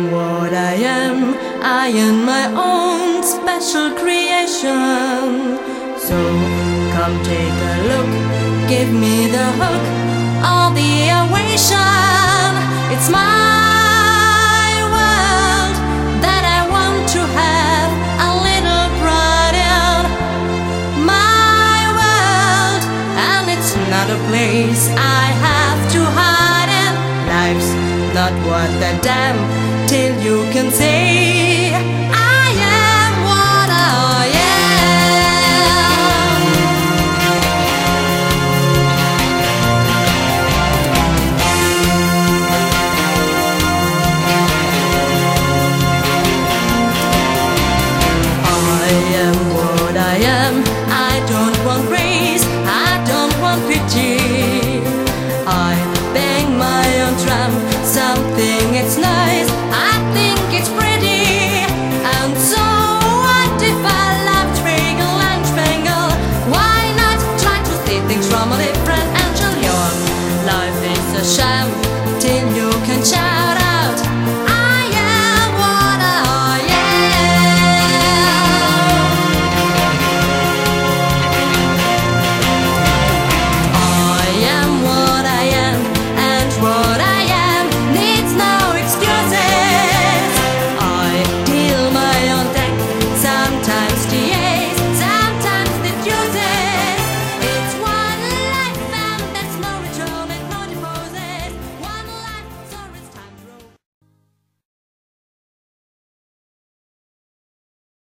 am what I am. I am my own special creation. So come take a look, give me the hook, all the ovation. It's my world that I want to have a little pride in. My world, and it's not a place I have to hide in. Life's not worth a damn till you can say I am what I am. I am what I am. I don't want praise, I don't want pity. I bang my own drum, something it's nice.